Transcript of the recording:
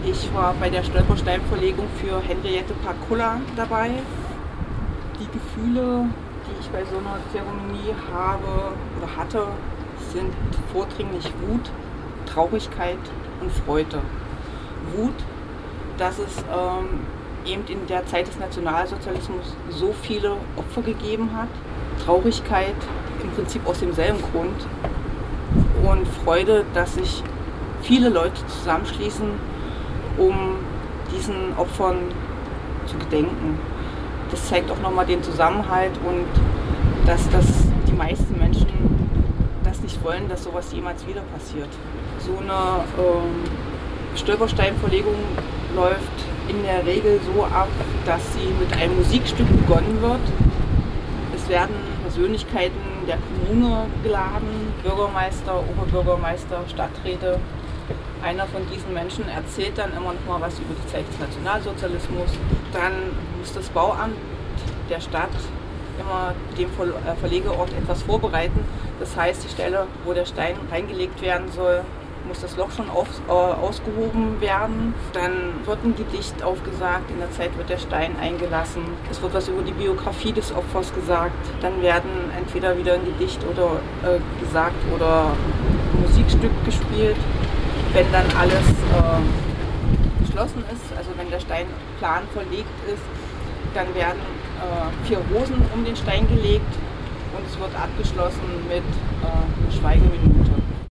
Ich war bei der Stolpersteinverlegung für Henriette Pakulla dabei. Die Gefühle, die ich bei so einer Zeremonie habe oder hatte, sind vordringlich Wut, Traurigkeit und Freude. Wut, dass es eben in der Zeit des Nationalsozialismus so viele Opfer gegeben hat. Traurigkeit im Prinzip aus demselben Grund. Und Freude, dass sich viele Leute zusammenschließen, um diesen Opfern zu gedenken. Das zeigt auch nochmal den Zusammenhalt und dass die meisten Menschen das nicht wollen, dass sowas jemals wieder passiert. So eine Stolpersteinverlegung läuft in der Regel so ab, dass sie mit einem Musikstück begonnen wird. Es werden Persönlichkeiten der Kommune geladen, Bürgermeister, Oberbürgermeister, Stadträte. Einer von diesen Menschen erzählt dann immer noch mal was über die Zeit des Nationalsozialismus. Dann muss das Bauamt der Stadt immer dem Verlegeort etwas vorbereiten. Das heißt, die Stelle, wo der Stein reingelegt werden soll, muss das Loch schon ausgehoben werden. Dann wird ein Gedicht aufgesagt, in der Zeit wird der Stein eingelassen. Es wird was über die Biografie des Opfers gesagt. Dann werden entweder wieder ein Gedicht oder gesagt oder ein Musikstück gespielt. Wenn dann alles geschlossen ist, also wenn der Steinplan verlegt ist, dann werden 4 Rosen um den Stein gelegt und es wird abgeschlossen mit einer Schweigeminute.